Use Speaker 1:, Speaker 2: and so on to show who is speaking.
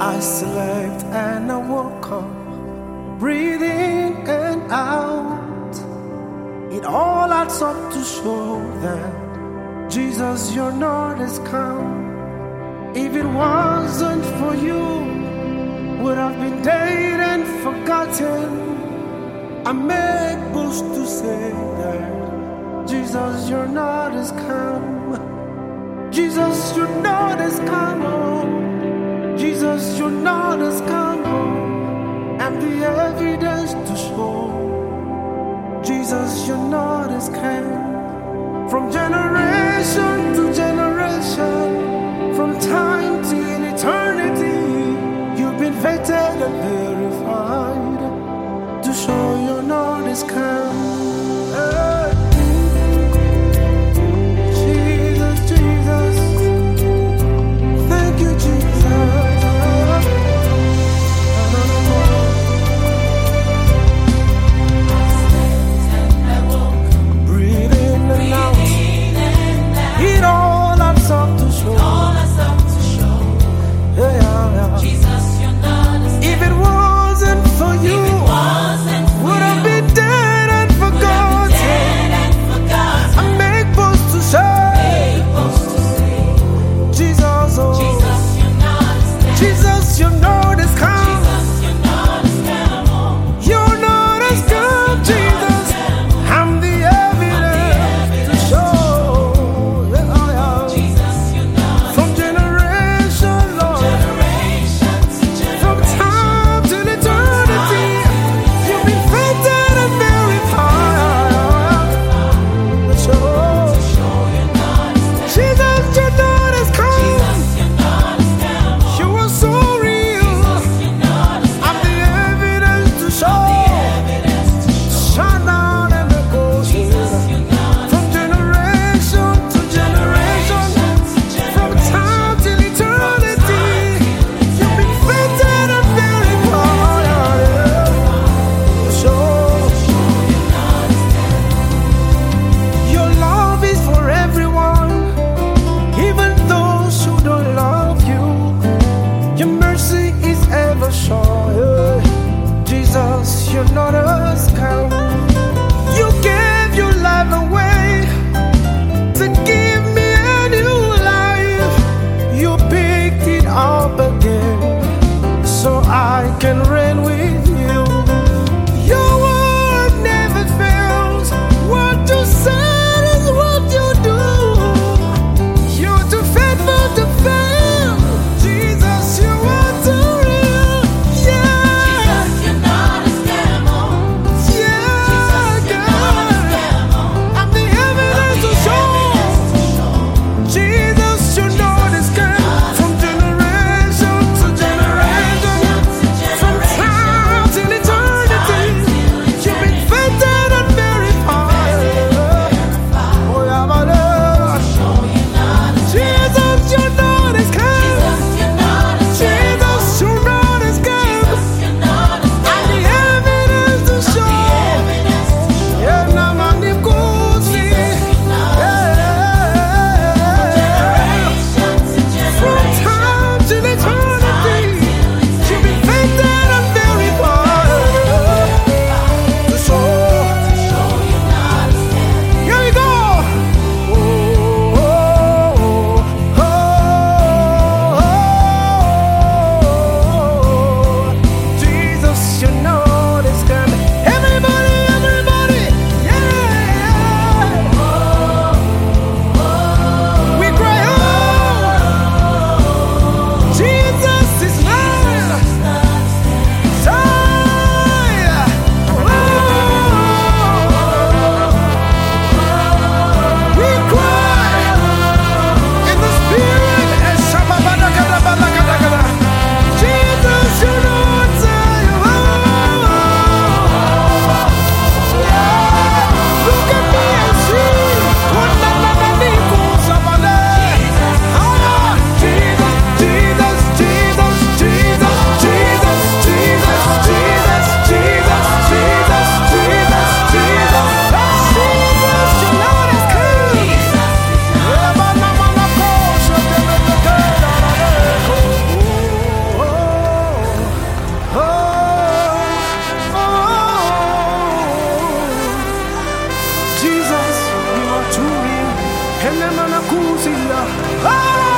Speaker 1: I slept and I woke up, breathing and out. It all adds up to show that Jesus, you're not as come. If it wasn't for you, would have been dead and forgotten. I make boast to say that Jesus, you're not as come. Jesus, you're not as come. Oh, Jesus, you're not as come. Oh, and the evidence to show Jesus, you're not as come. From generation to generation, from time to eternity, you've been vetted and verified to show you're not as come. Jesus, Jesus, thank you, Jesus. Breathing and out, it all adds up to show. Yeah.
Speaker 2: Jesus, you're not as
Speaker 1: if it wasn't for you, would have been dead Kuzia.